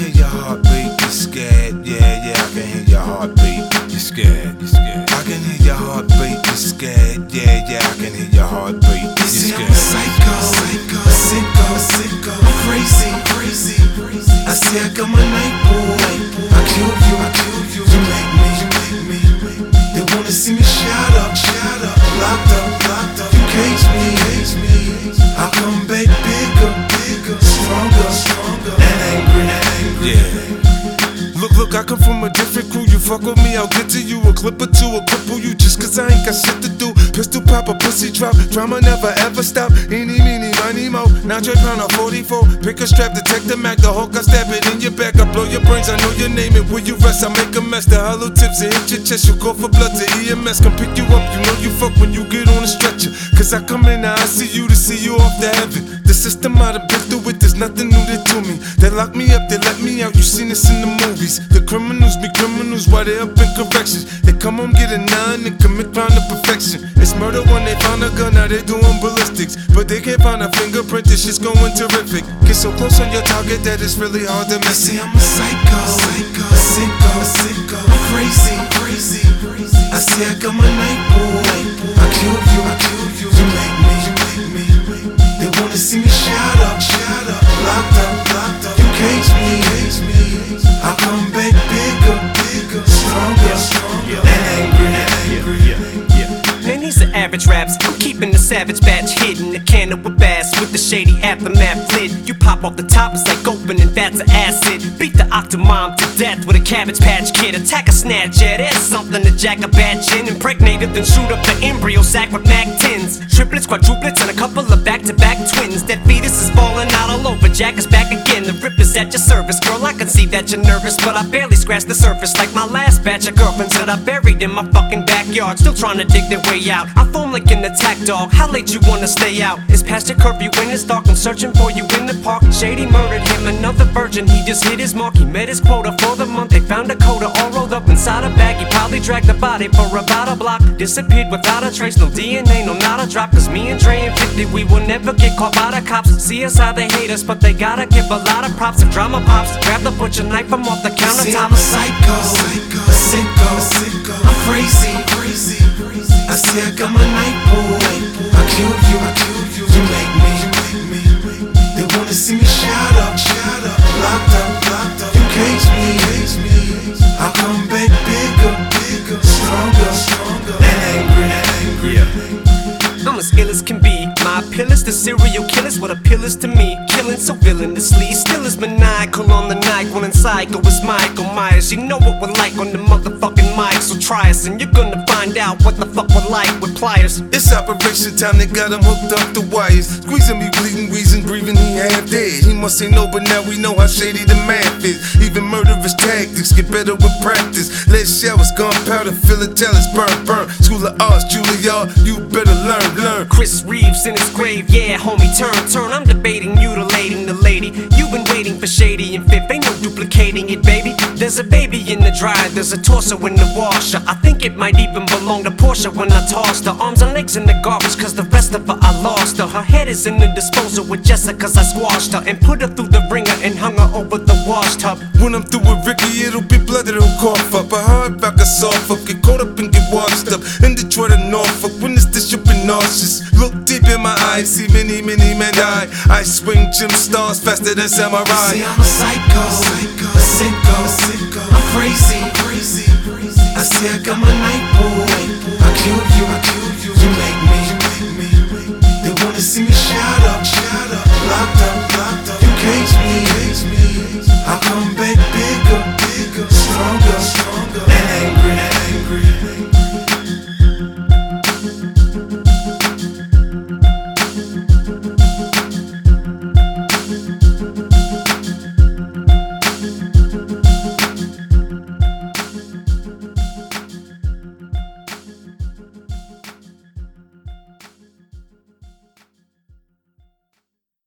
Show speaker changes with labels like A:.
A: hear your heartbeat, you're scared. Yeah, yeah, I can hear your heartbeat. You're scared, you're scared. I can hear your heartbeat, you're scared. Yeah, yeah, I can hear your heartbeat. You're scared. I'm a psycho, a sicko, I'm crazy. I say I got my night boy. I kill you, you make me. They wanna see me shut up, locked up. You cage me. I come back bigger, stronger, and angry. Yeah. Look, I come from a different crew. You fuck with me, I'll get to you. A clip or two, a cripple you just cause I ain't got shit to do. Pistol pop, a pussy drop. Drama never ever stop. Eeny, meeny, miny, mo. Now Dre pound a 44. Pick a strap, detect the Mac. The Hulk, I stab it in your back. I blow your brains, I know your name. And where you rest, I make a mess. The hollow tips, it hit your chest. You call for blood to EMS. Come pick you up, you know you fuck when you get on a stretcher. Cause I come in now, I see you to see you off the heaven. The system I done been through it, there's nothing new to me. They lock me up, they let me out, you seen this in the movies. The criminals be criminals while they up in corrections. They come home, get a 9 and commit crime to perfection. It's murder when they found a gun, now they doing ballistics. But they can't find a fingerprint, this shit's going terrific. Get so close on your target that it's really hard to miss. I say I'm a psycho, a sicko, I'm crazy. I say I got my night boy. I kill you, you make me. They wanna see me shut up, locked up. You cage me. I come back bigger, stronger, and angry.
B: Man, these are average raps. I'm keeping the savage batch hidden. The cannon with bass with the shady aftermath lid. You pop off the top, it's like opening vats of acid. Beat the Octomom to death with a Cabbage Patch Kid. Attack a snatch, yeah, there's something to jack a bad chin. Impregnated, then shoot up the embryo sac with Mac 10s. Triplets, quadruplets, and a couple of back-to-back twins. That fetus is falling out all over. Jack is back again. The rip is at your service, girl. I can see that you're nervous, but I barely scratched the surface. Like my last batch of girlfriends that I buried in my fucking backyard, still trying to dig their way out. I foam like an attack dog. How late you wanna stay out? It's past your curfew when it's dark. I'm searching for you in the park. Shady murdered him, another virgin. He just hit his mark. He met his quota for the month. They found a coda all rolled up inside a bag. He probably dragged the body for about a block. Disappeared without a trace. No DNA, no not a drop. Cause me and Dre and 50, we will never get caught by the cops. See us how they hate us, but they gotta give a lot of props. If drama pops, grab the butcher knife from off the countertop.
A: See, I'm a psycho, a sicko, I'm crazy. I say I got my night boy. I kill you, you make me. They wanna see me shut up, locked up. You cage me. I come back bigger, stronger, and angry.
B: I'm as ill as can be. My appeal is to serial killers, what appeal is to me. Killing so villainously, still is maniacal on the night. When in psycho is Michael Myers. You know what we're like on the motherfucking mic. So try us and you're gonna find out what the fuck we're like with pliers.
A: It's operation time, they got him hooked up the wires. Squeezing me, bleeding, wheezing, breathing, he half dead. He must say no, but now we know how shady the math is. Even murderous tactics get better with practice. Lead showers, gunpowder, philatelics, burn. School of Arts, Juilliard, you better learn.
B: Chris Reeves in his grave, yeah, homie, turn. I'm debating, mutilating the lady. You've been waiting for Shady and Fifth, ain't no duplicating it, baby. There's a baby in the dryer, there's a torso in the washer. I think it might even belong to Portia when I tossed her. Arms and legs in the garbage, cause the rest of her I lost her. Her head is in the disposal with Jessica, cause I squashed her. And put her through the ringer and hung her over the wash tub.
A: When I'm through with Ricky, it'll be blood that'll cough up. A hard back, a soft up, get caught up and get washed up. In Detroit and Norfolk, when it's this, you'll be nauseous. Look deep in my eyes, see many men die. I swing gym stars faster than samurai. See, I'm a psycho, a sicko, I'm crazy. I say I got my night boy. I kill you,